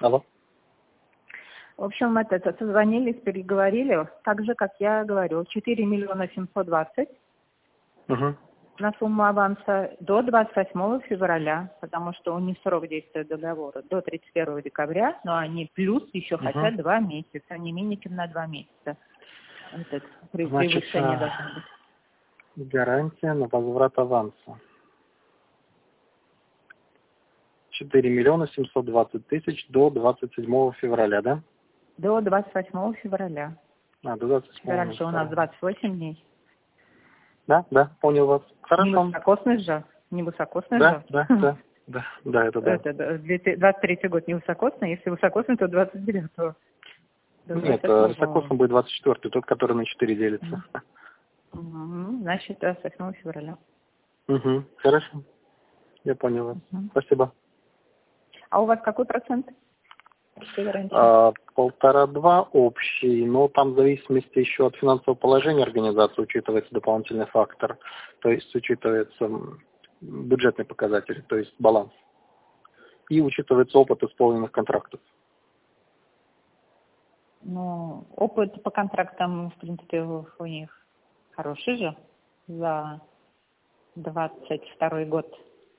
Алло. В общем, созвонились, переговорили, так же, как я говорю, 4 миллиона 720 Угу. на сумму аванса до 28 февраля, потому что у них срок действия договора до 31 декабря, но они плюс еще хотят 2 месяца, не менее чем на 2 месяца. Это превышение должно быть. Гарантия на возврат аванса. 4 миллиона 720 тысяч до 27 февраля, да? До 28 февраля. До 27 Раньше у нас 28 дней. Да, понял вас. Хорошо. Не высокосный же? Да, это да. Это 23-й год не высокосный, если высокосный, то 29-го. Нет, высокосный будет 24-й, тот, который на 4 делится. Значит, 28 февраля. Хорошо. Я понял вас. Спасибо. А у вас какой процент? 1,5-2 общий, но там в зависимости еще от финансового положения организации учитывается дополнительный фактор, то есть учитывается бюджетный показатель, то есть баланс, и учитывается опыт исполненных контрактов. Ну, опыт по контрактам, в принципе, у них хороший же за 22 год.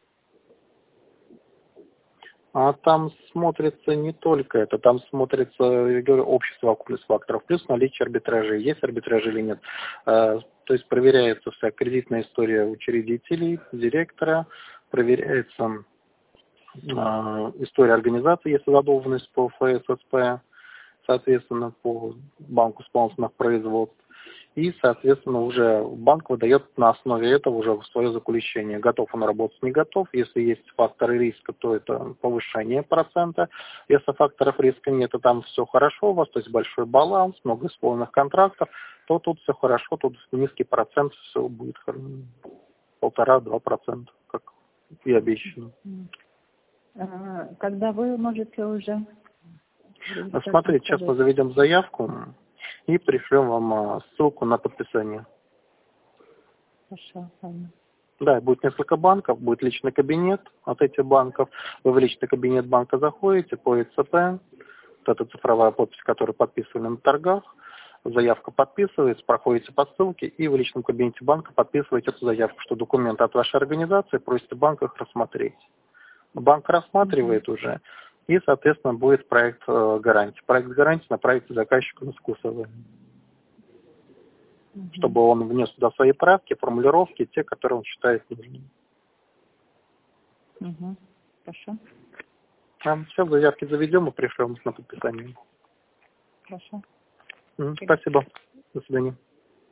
А там смотрится не только это, там смотрится, я говорю, общая совокупность факторов, плюс наличие арбитражей, есть арбитражи или нет. То есть проверяется вся кредитная история учредителей, директора, проверяется история организации, если задолженность по ФССП, соответственно, по банку исполнительных производств. И, соответственно, уже банк выдает на основе этого уже свое заключение. Готов он работать, не готов. Если есть факторы риска, то это повышение процента. Если факторов риска нет, то там все хорошо у вас, то есть большой баланс, много исполненных контрактов, то тут все хорошо, тут низкий процент, все будет 1,5-2%, как и обещано. Когда вы можете уже... Смотрите, сейчас мы заведем заявку и пришлем вам ссылку на подписание. Хорошо, ладно. Да, будет несколько банков, будет личный кабинет от этих банков. Вы в личный кабинет банка заходите по ИЦП, вот эта цифровая подпись, которую подписывали на торгах, заявка подписывается, проходите по ссылке и в личном кабинете банка подписываете эту заявку, что документы от вашей организации, просите банк их рассмотреть. Банк рассматривает уже, и, соответственно, будет проект гарантии. Проект гарантии направите заказчику на вкусовые, чтобы он внес туда свои правки, формулировки, те, которые он считает нужными. Хорошо. Все, заявки заведем и пришлем на подписание. Хорошо. Спасибо. До свидания.